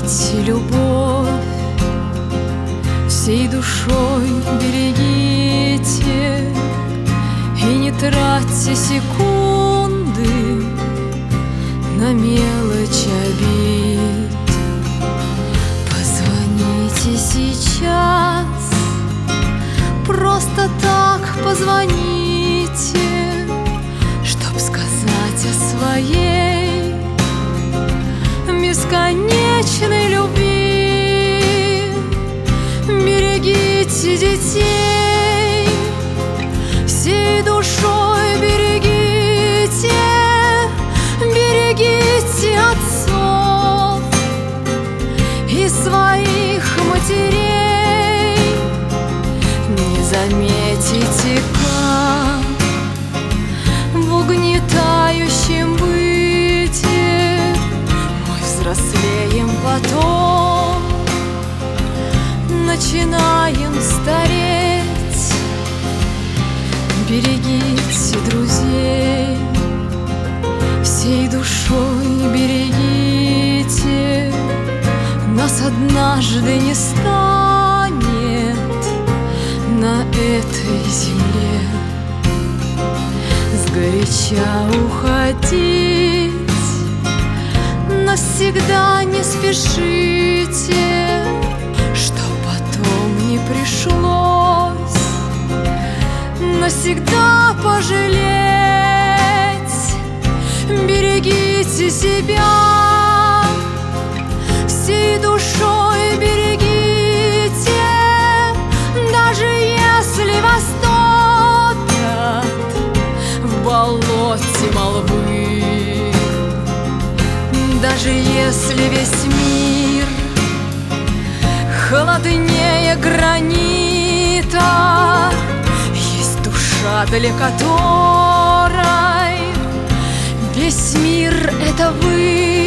берегите любовь, всей душой берегите, и не тратьте секунды на мелочь обид. Позвоните сейчас, просто так позвоните, чтоб сказать о своей бесконечной любви. Берегите детей, всей душой берегите, берегите отцов и своих матерей. Не заметите, как в угнетающем быте мы взрослеем, потом начинаем стареть. Берегите друзей, всей душой берегите, нас однажды не станет на этой земле. Сгоряча уходить навсегда не спешите, чтоб потом не пришлось навсегда пожалеть. Берегите себя, всей душой берегите, даже если вас топят в болоте молвы, даже если весь мир холоднее гранита, есть душа, для которой весь мир — это вы.